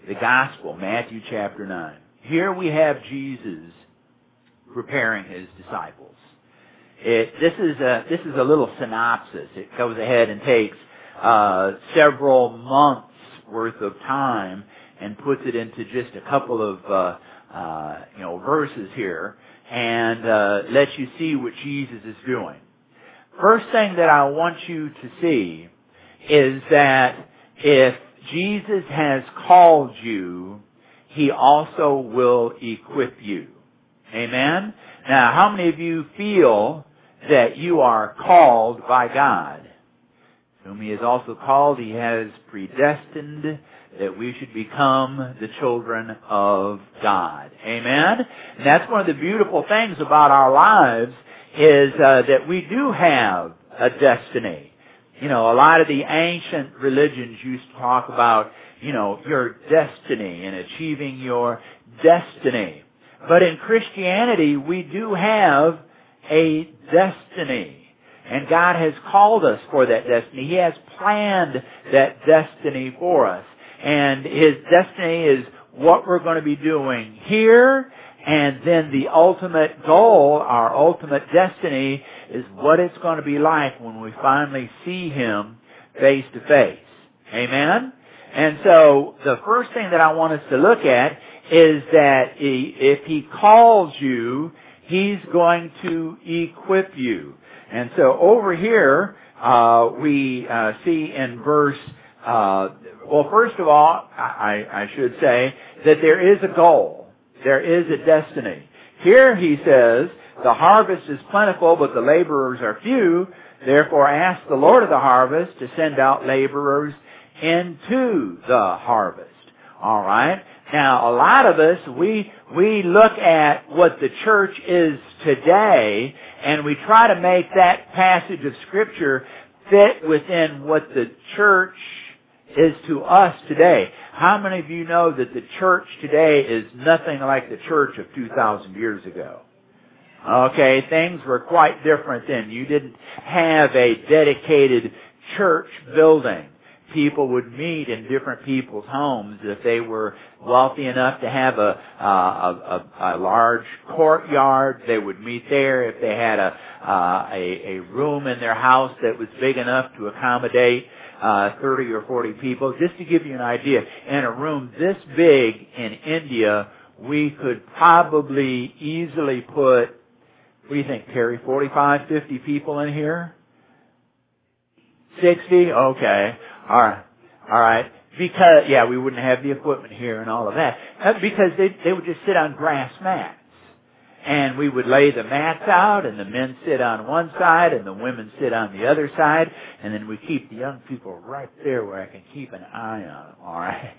the Gospel, Matthew chapter 9. Here we have Jesus preparing His disciples. This is a little synopsis. It goes ahead and takes several months worth of time and puts it into just a couple of verses here, and lets you see what Jesus is doing. First thing that I want you to see is that if Jesus has called you, He also will equip you. Amen? Now, how many of you feel that you are called by God? Whom He has also called, He has predestined that we should become the children of God. Amen? And that's one of the beautiful things about our lives is that we do have a destiny. A lot of the ancient religions used to talk about, your destiny and achieving your destiny. But in Christianity, we do have a destiny. And God has called us for that destiny. He has planned that destiny for us. And His destiny is what we're going to be doing here. And then the ultimate goal, our ultimate destiny, is what it's going to be like when we finally see Him face to face. Amen? And so the first thing that I want us to look at is that if He calls you, He's going to equip you. And so over here, we see in verse, first of all, I should say that there is a goal. There is a destiny. Here He says, the harvest is plentiful, but the laborers are few. Therefore ask the Lord of the harvest to send out laborers into the harvest. All right? Now, a lot of us, we look at what the church is today, and we try to make that passage of Scripture fit within what the church is to us today. How many of you know that the church today is nothing like the church of 2,000 years ago? Okay, things were quite different then. You didn't have a dedicated church building. People would meet in different people's homes. If they were wealthy enough to have a large courtyard, they would meet there. If they had a room in their house that was big enough to accommodate 30 or 40 people, just to give you an idea, in a room this big in India, we could probably easily put, what do you think, Terry, 45, 50 people in here? 60? Okay. All right. Because, we wouldn't have the equipment here and all of that. Because they would just sit on grass mats. And we would lay the mats out, and the men sit on one side, and the women sit on the other side, and then we keep the young people right there where I can keep an eye on them, all right?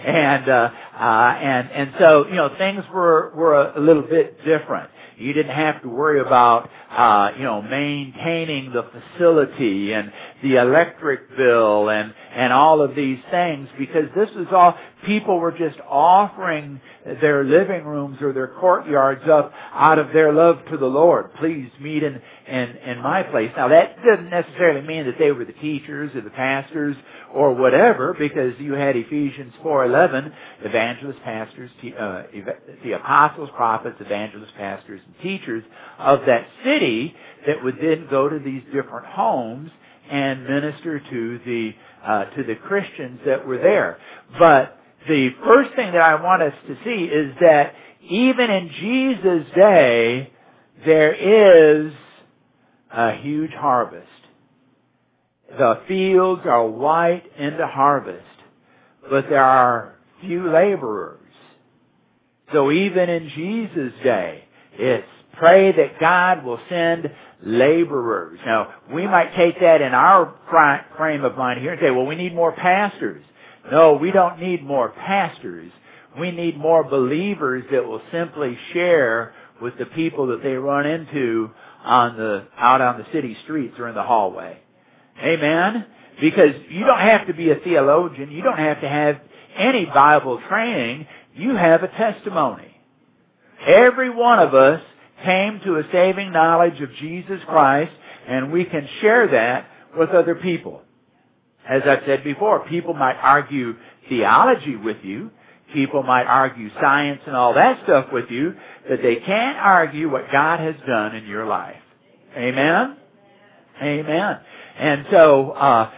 And so, things were a little bit different. You didn't have to worry about, maintaining the facility and the electric bill and all of these things, because this was all, people were just offering their living rooms or their courtyards up out of their love to the Lord. Please meet in my place. Now that doesn't necessarily mean that they were the teachers or the pastors or whatever, because you had Ephesians 4:11, evangelists, pastors, the apostles, prophets, evangelists, pastors, and teachers of that city that would then go to these different homes and minister to the Christians that were there. But the first thing that I want us to see is that even in Jesus' day, there is a huge harvest. The fields are white into harvest, but there are few laborers. So even in Jesus' day, it's pray that God will send laborers. Now, we might take that in our frame of mind here and say, well, we need more pastors. No, we don't need more pastors. We need more believers that will simply share with the people that they run into out on the city streets or in the hallway. Amen? Because you don't have to be a theologian. You don't have to have any Bible training. You have a testimony. Every one of us came to a saving knowledge of Jesus Christ, and we can share that with other people. As I've said before, people might argue theology with you. People might argue science and all that stuff with you, but they can't argue what God has done in your life. Amen? Amen. And so,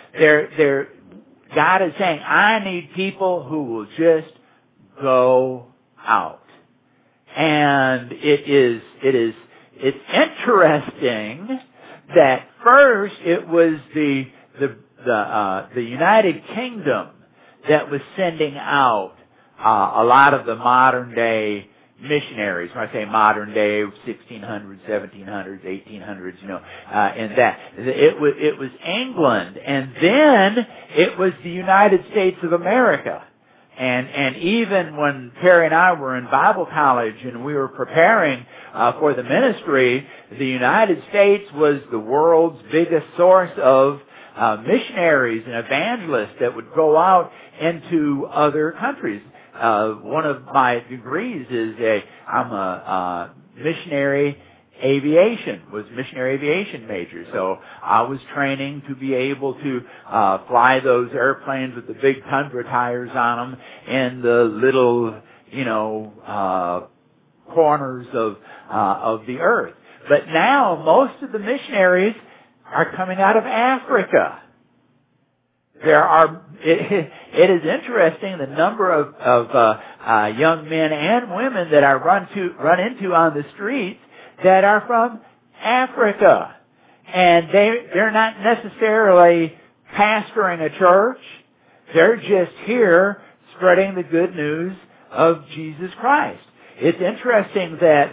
God is saying, I need people who will just go out. And it's interesting that first it was the United Kingdom that was sending out a lot of the modern day missionaries. When I say modern day, 1600s, 1700s, 1800s, and that. It was England, and then it was the United States of America. And even when Terry and I were in Bible college and we were preparing for the ministry, the United States was the world's biggest source of missionaries and evangelists that would go out into other countries. One of my degrees is I'm a missionary aviation major. So I was training to be able to fly those airplanes with the big Tundra tires on them in the little, corners of the earth. But now most of the missionaries are coming out of Africa. It is interesting the number of young men and women that I run into on the streets that are from Africa. And they're not necessarily pastoring a church. They're just here spreading the good news of Jesus Christ. It's interesting that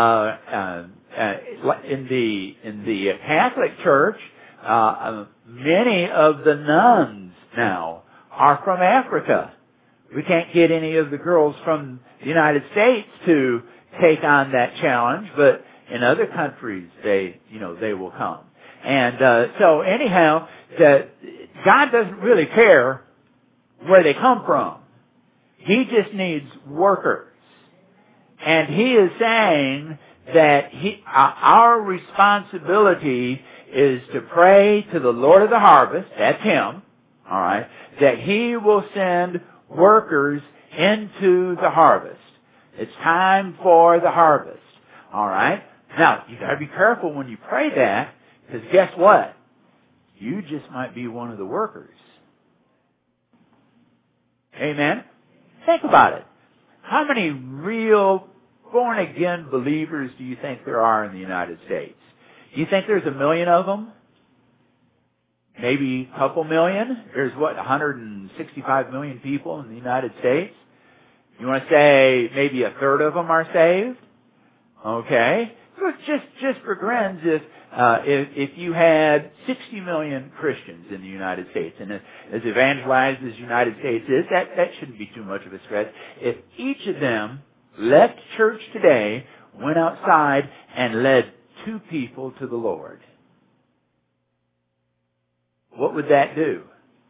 in the Catholic Church, many of the nuns now are from Africa. We can't get any of the girls from the United States to take on that challenge, but in other countries they will come. And so anyhow, God doesn't really care where they come from. He just needs workers. And He is saying that our responsibility is to pray to the Lord of the harvest, that's Him, all right, that He will send workers into the harvest. It's time for the harvest, all right? Now, you got to be careful when you pray that, because guess what? You just might be one of the workers. Amen? Think about it. How many real born-again believers do you think there are in the United States? Do you think there's 1 million of them? Maybe a couple million? There's 165 million people in the United States? You want to say maybe a third of them are saved? Okay. So just for grins, if you had 60 million Christians in the United States, and as evangelized as the United States is, that shouldn't be too much of a stretch. If each of them left church today, went outside, and led 2 people to the Lord, what would that do?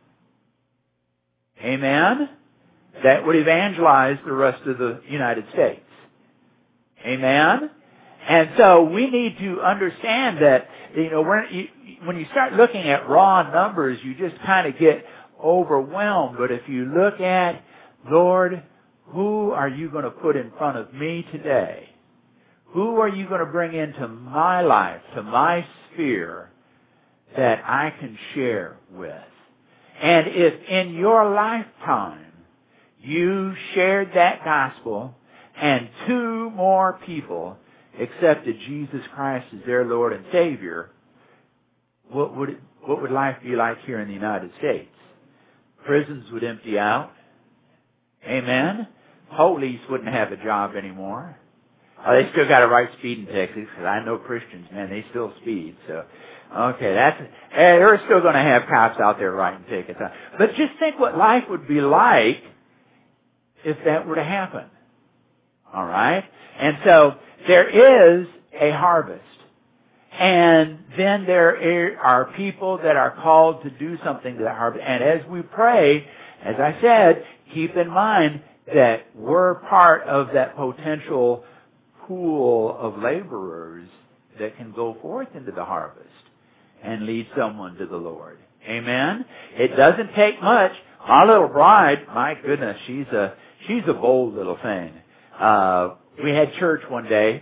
Amen? That would evangelize the rest of the United States. Amen? And so we need to understand that, when you start looking at raw numbers, you just kind of get overwhelmed. But if you look at, Lord, who are you going to put in front of me today? Who are you going to bring into my life, to my sphere, that I can share with? And if in your lifetime you shared that gospel and 2 more people accepted Jesus Christ as their Lord and Savior, what would life be like here in the United States? Prisons would empty out. Amen? Police wouldn't have a job anymore. They still got to write speeding tickets, because I know Christians, man, they still speed. So, okay, they're still going to have cops out there writing tickets. But just think what life would be like if that were to happen. All right? And so there is a harvest. And then there are people that are called to do something to that harvest. And as we pray, as I said, keep in mind that we're part of that potential pool of laborers that can go forth into the harvest and lead someone to the Lord. Amen? It doesn't take much. My little bride, my goodness, she's a bold little thing. We had church one day,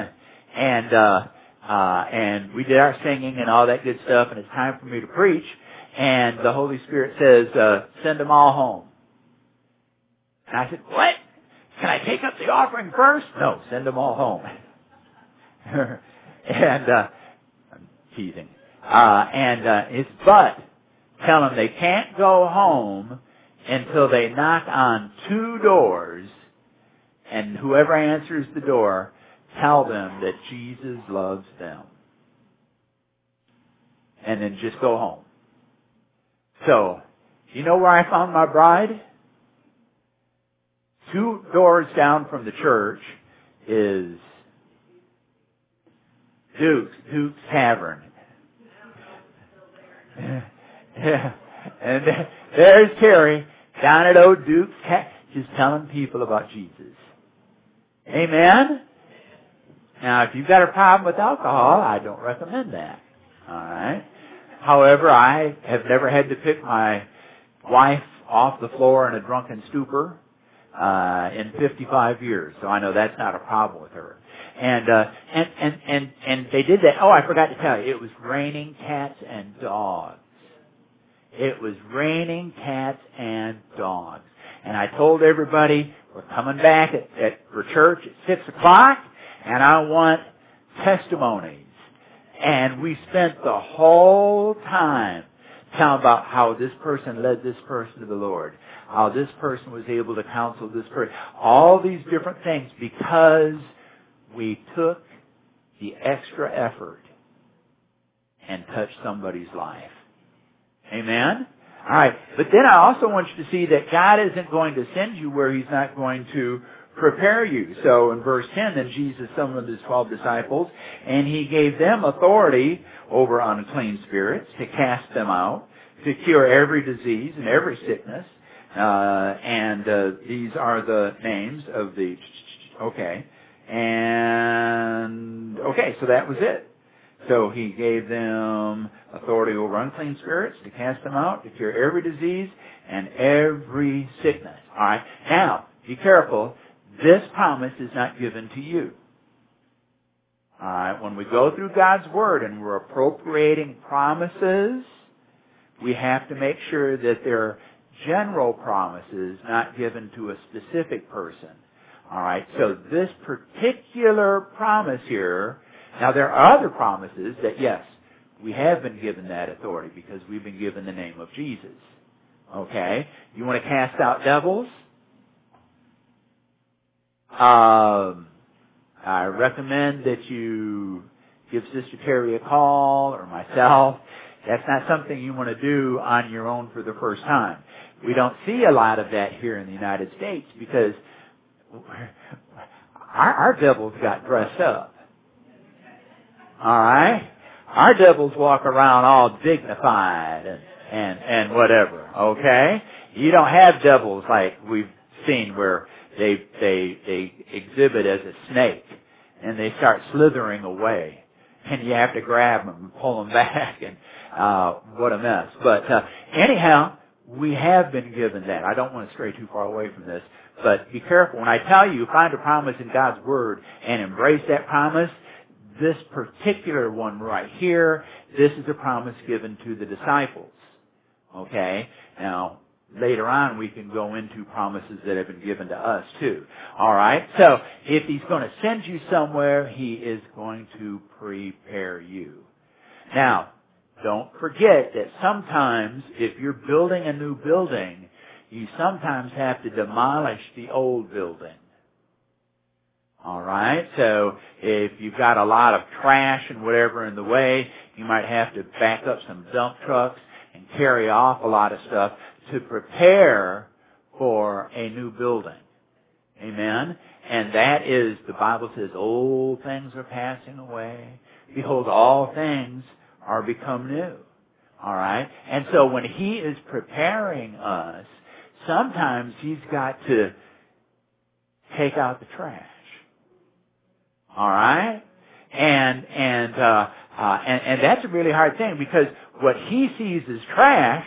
and we did our singing and all that good stuff, and it's time for me to preach. And the Holy Spirit says, send them all home. And I said, what? Can I take up the offering first? No, send them all home. And I'm teasing. But tell them they can't go home until they knock on 2 doors, and whoever answers the door, tell them that Jesus loves them. And then just go home. So, you know where I found my bride? 2 doors down from the church is Duke's Tavern. Yeah. And there's Terry down at old Duke's just telling people about Jesus. Amen? Now, if you've got a problem with alcohol, I don't recommend that. All right? However, I have never had to pick my wife off the floor in a drunken stupor in 55 years, so I know that's not a problem with her. And they did that. Oh, I forgot to tell you, it was raining cats and dogs. It was raining cats and dogs. And I told everybody, we're coming back for church at 6 o'clock, and I want testimonies. And we spent the whole time telling about how this person led this person to the Lord, how this person was able to counsel this person, all these different things, because we took the extra effort and touched somebody's life. Amen? All right. But then I also want you to see that God isn't going to send you where He's not going to prepare you. So in verse 10, then Jesus summoned His 12 disciples, and He gave them authority over unclean spirits to cast them out, to cure every disease and every sickness. These are the names of the... Okay. So that was it. So He gave them authority over unclean spirits to cast them out, to cure every disease and every sickness. All right. Now, be careful. This promise is not given to you. All right. When we go through God's Word and we're appropriating promises, we have to make sure that they're general promises, not given to a specific person. All right. So this particular promise here. Now, there are other promises that, yes, we have been given that authority because we've been given the name of Jesus. Okay? You want to cast out devils? I recommend that you give Sister Terry a call or myself. That's not something you want to do on your own for the first time. We don't see a lot of that here in the United States because our devils got dressed up. All right? Our devils walk around all dignified and whatever, okay? You don't have devils like we've seen where they exhibit as a snake and they start slithering away and you have to grab them and pull them back and what a mess. But anyhow, we have been given that. I don't want to stray too far away from this, but be careful. When I tell you, find a promise in God's Word and embrace that promise, this particular one right here, this is a promise given to the disciples. Okay? Now, later on we can go into promises that have been given to us too. Alright? So, if He's going to send you somewhere, He is going to prepare you. Now, don't forget that sometimes, if you're building a new building, you sometimes have to demolish the old building. All right, so if you've got a lot of trash and whatever in the way, you might have to back up some dump trucks and carry off a lot of stuff to prepare for a new building. Amen? And that is, the Bible says, old things are passing away. Behold, all things are become new. All right? And so when He is preparing us, sometimes He's got to take out the trash. All right? And that's a really hard thing because what He sees as trash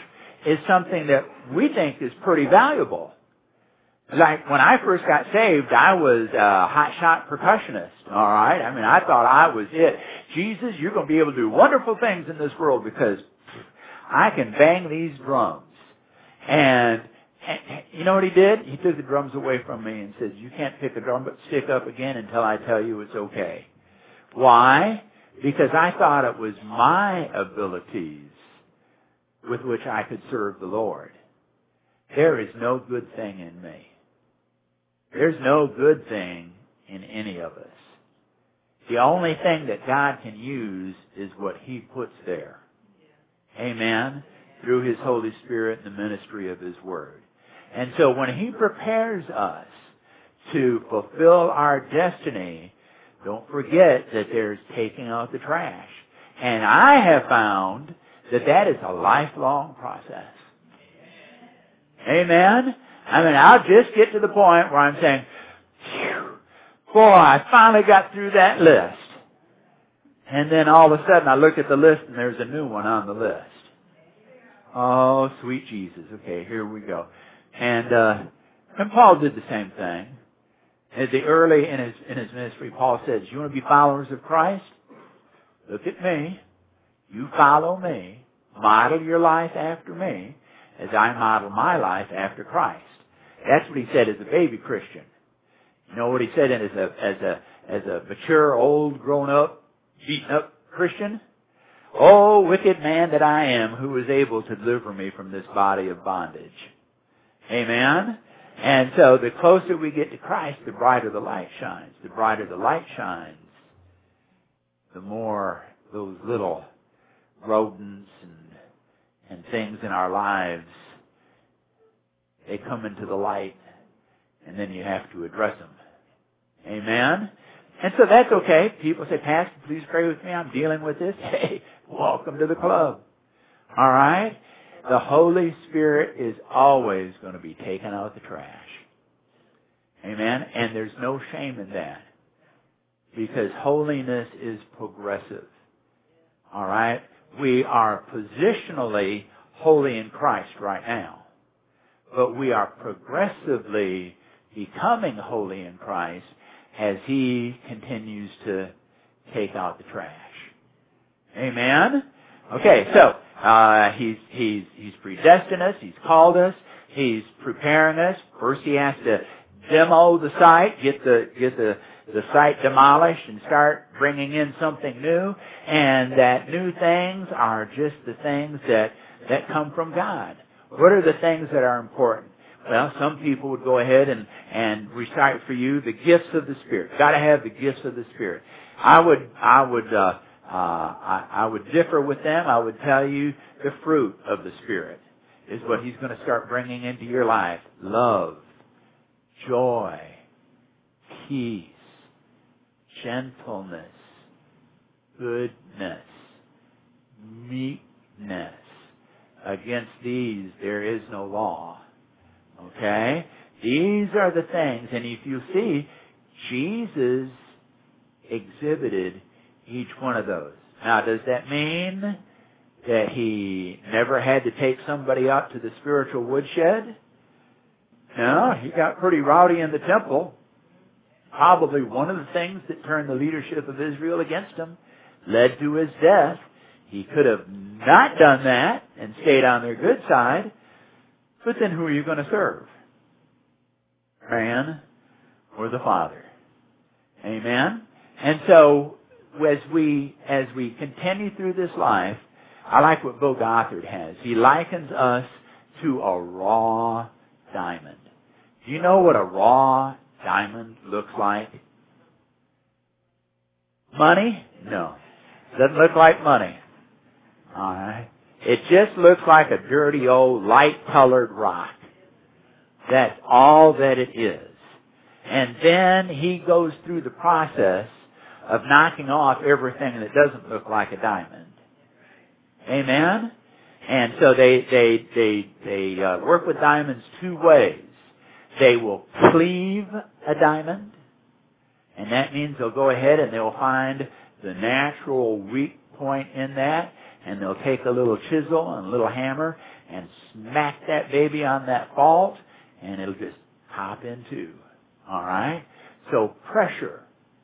is something that we think is pretty valuable. Like when I first got saved, I was a hotshot percussionist, all right? I mean, I thought I was it. Jesus, you're going to be able to do wonderful things in this world because I can bang these drums. And you know what he did? He took the drums away from me and said, you can't pick a drum but stick up again until I tell you it's okay. Why? Because I thought it was my abilities with which I could serve the Lord. There is no good thing in me. There's no good thing in any of us. The only thing that God can use is what He puts there. Amen? Through His Holy Spirit and the ministry of His Word. And so when He prepares us to fulfill our destiny, don't forget that there's taking out the trash. And I have found that that is a lifelong process. Amen? I mean, I'll just get to the point where I'm saying, phew, boy, I finally got through that list. And then all of a sudden I look at the list and there's a new one on the list. Oh, sweet Jesus. Okay, here we go. And Paul did the same thing. At the early in his ministry, Paul says, you want to be followers of Christ? Look at me. You follow me. Model your life after me as I model my life after Christ. That's what he said as a baby Christian. You know what he said as a mature, old, grown up, beaten up Christian? Oh, wicked man that I am, who is able to deliver me from this body of bondage. Amen? And so the closer we get to Christ, the brighter the light shines. The brighter the light shines, the more those little rodents and things in our lives, they come into the light, and then you have to address them. Amen? And so that's okay. People say, Pastor, please pray with me. I'm dealing with this. Hey, welcome to the club. All right? The Holy Spirit is always going to be taking out the trash. Amen? And there's no shame in that. Because holiness is progressive. All right? We are positionally holy in Christ right now. But we are progressively becoming holy in Christ as He continues to take out the trash. Amen? Okay, so He's predestined us. He's called us. He's preparing us. First He has to demo the site, get the site demolished and start bringing in something new. And that new things are just the things that come from God. What are the things that are important? Well, some people would go ahead and recite for you the gifts of the Spirit. Got to have the gifts of the Spirit. I would differ with them. I would tell you the fruit of the Spirit is what He's going to start bringing into your life. Love, joy, peace, gentleness, goodness, meekness. Against these there is no law. Okay? These are the things. And if you see, Jesus exhibited each one of those. Now, does that mean that He never had to take somebody out to the spiritual woodshed? No, He got pretty rowdy in the temple. Probably one of the things that turned the leadership of Israel against Him, led to His death. He could have not done that and stayed on their good side. But then who are you going to serve? Man or the Father? Amen? And so, as we continue through this life, I like what Bill Gothard has. He likens us to a raw diamond. Do you know what a raw diamond looks like? Money? No. Doesn't look like money. Alright. It just looks like a dirty old light-colored rock. That's all that it is. And then he goes through the process of knocking off everything that doesn't look like a diamond. Amen? And so they work with diamonds two ways. They will cleave a diamond, and that means they'll go ahead and they'll find the natural weak point in that, And they'll take a little chisel and a little hammer and smack that baby on that fault, and it'll just pop in two. All right? So pressure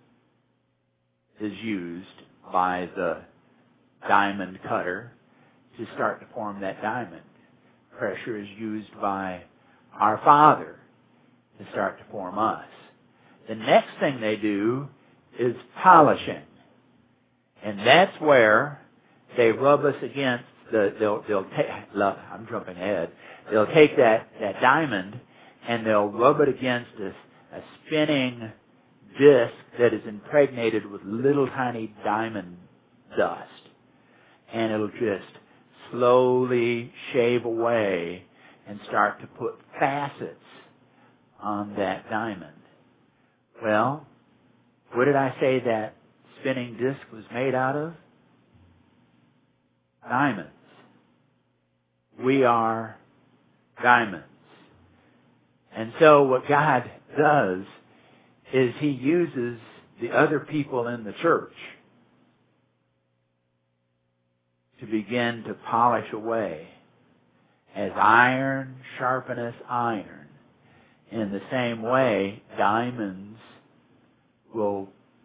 is used by the diamond cutter to start to form that diamond. Pressure is used by our Father to start to form us. The next thing they do is polishing. And that's where they rub us against I'm jumping ahead. They'll take that diamond and they'll rub it against a spinning disc that is impregnated with little tiny diamond dust. And it'll just slowly shave away and start to put facets on that diamond. Well, what did I say that spinning disc was made out of? Diamonds. We are diamonds. And so what God does is He uses the other people in the church to begin to polish away. As iron sharpeneth iron, in the same way, diamonds will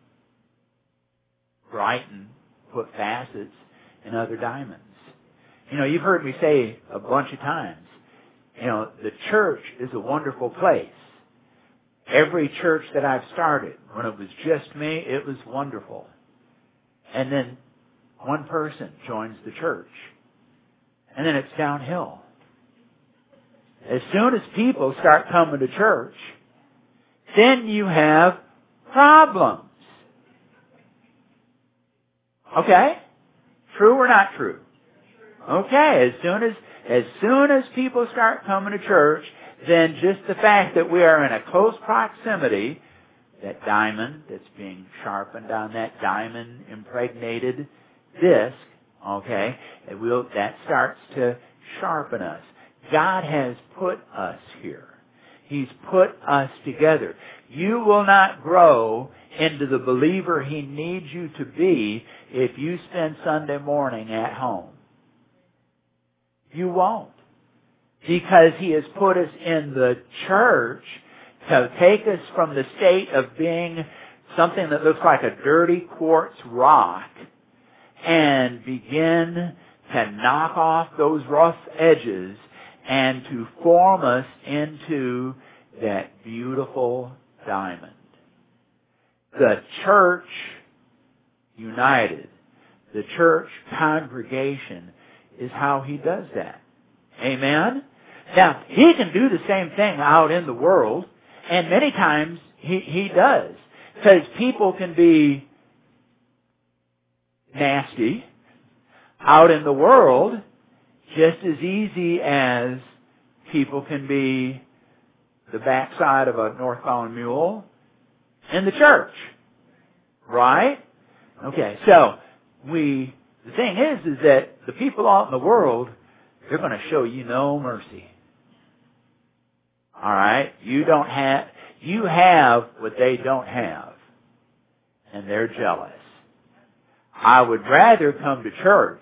brighten, put facets in other diamonds. You know, you've heard me say a bunch of times, you know, the church is a wonderful place. Every church that I've started, when it was just me, it was wonderful. And then one person joins the church. And then it's downhill. As soon as people start coming to church, then you have problems. Okay? True or not true? Okay, as soon as people start coming to church, then just the fact that we are in a close proximity, that diamond that's being sharpened on that diamond impregnated disc, okay, that starts to sharpen us. God has put us here. He's put us together. You will not grow into the believer He needs you to be if you spend Sunday morning at home. You won't. Because He has put us in the church to take us from the state of being something that looks like a dirty quartz rock and begin to knock off those rough edges and to form us into that beautiful diamond. The church united, the church congregation is how He does that. Amen? Now, He can do the same thing out in the world, and many times He does. Because people can be nasty out in the world just as easy as people can be the backside of a northbound mule in the church. Right? Okay, so the thing is that the people out in the world, they're going to show you no mercy. Alright? You have what they don't have. And they're jealous. I would rather come to church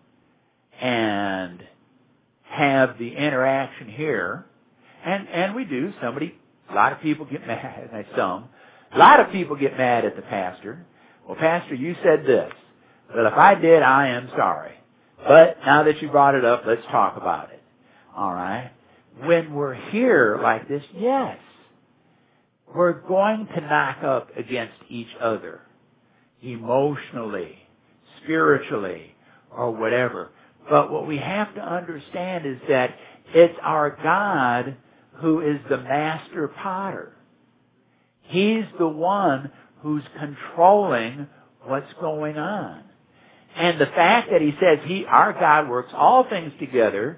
and have the interaction here. And we do. A lot of people get mad. A lot of people get mad at the pastor. Well, Pastor, you said this. Well, if I did, I am sorry. But now that you brought it up, let's talk about it. All right? When we're here like this, yes, we're going to knock up against each other emotionally, spiritually, or whatever. But what we have to understand is that it's our God who is the master potter. He's the one who's controlling what's going on. And the fact that He says our God works all things together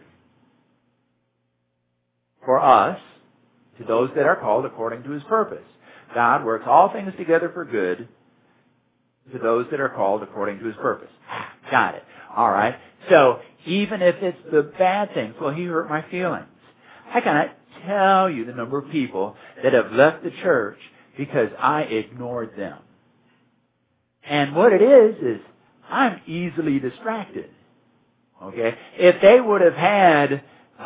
for us, to those that are called according to His purpose. God works all things together for good to those that are called according to His purpose. Got it. All right. So even if it's the bad things, well, He hurt my feelings. I cannot tell you the number of people that have left the church because I ignored them. And what it is I'm easily distracted. Okay? If they would have had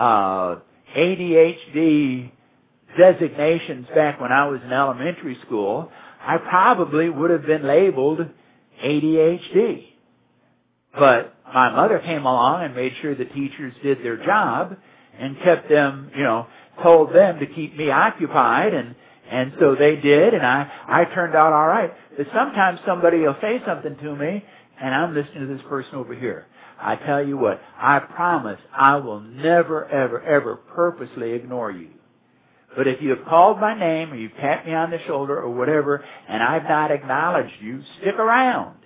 ADHD designations back when I was in elementary school, I probably would have been labeled ADHD. But my mother came along and made sure the teachers did their job and kept them, told them to keep me occupied, and so they did, and I turned out all right. But sometimes somebody will say something to me, and I'm listening to this person over here. I tell you what, I promise I will never, ever, ever purposely ignore you. But if you have called my name or you've tapped me on the shoulder or whatever, and I've not acknowledged you, stick around.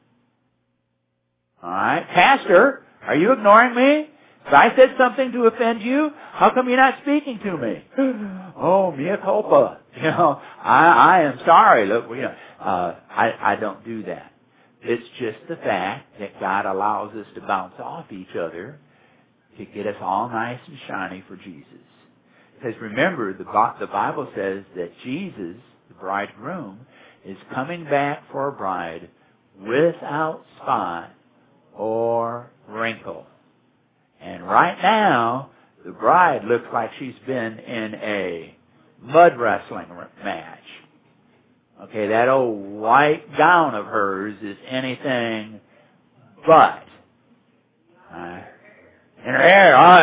All right? Pastor, are you ignoring me? If I said something to offend you, how come you're not speaking to me? Oh, mea culpa. I am sorry. Look, I don't do that. It's just the fact that God allows us to bounce off each other to get us all nice and shiny for Jesus. Because remember, the Bible says that Jesus, the bridegroom, is coming back for a bride without spot or wrinkle. And right now, the bride looks like she's been in a mud wrestling match. Okay, that old white gown of hers is anything but. And her hair, oh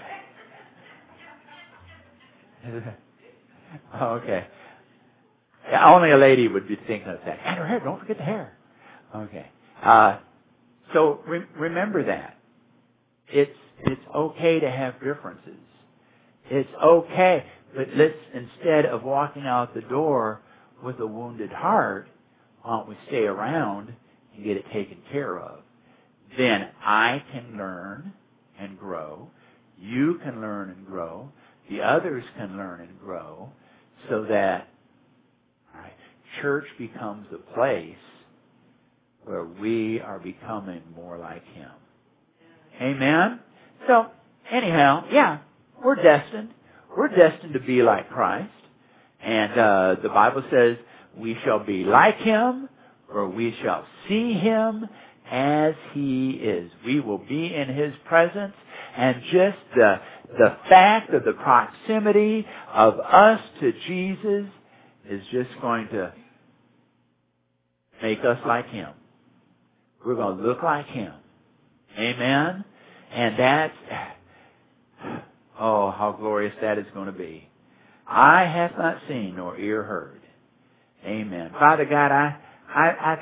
yeah. Okay. Yeah, only a lady would be thinking of that. And her hair, don't forget the hair. Okay. So remember that. It's okay to have differences. It's okay. But let's, instead of walking out the door with a wounded heart, why don't we stay around and get it taken care of? Then I can learn and grow. You can learn and grow. The others can learn and grow, so that church becomes a place where we are becoming more like Him. Amen? So, anyhow, yeah, we're destined. We're destined to be like Christ. And the Bible says we shall be like Him, or we shall see Him as He is. We will be in His presence, and just the fact of the proximity of us to Jesus is just going to make us like Him. We're going to look like Him. Amen? And that's, oh, how glorious that is going to be. Eye hath not seen nor ear heard. Amen. Father God, I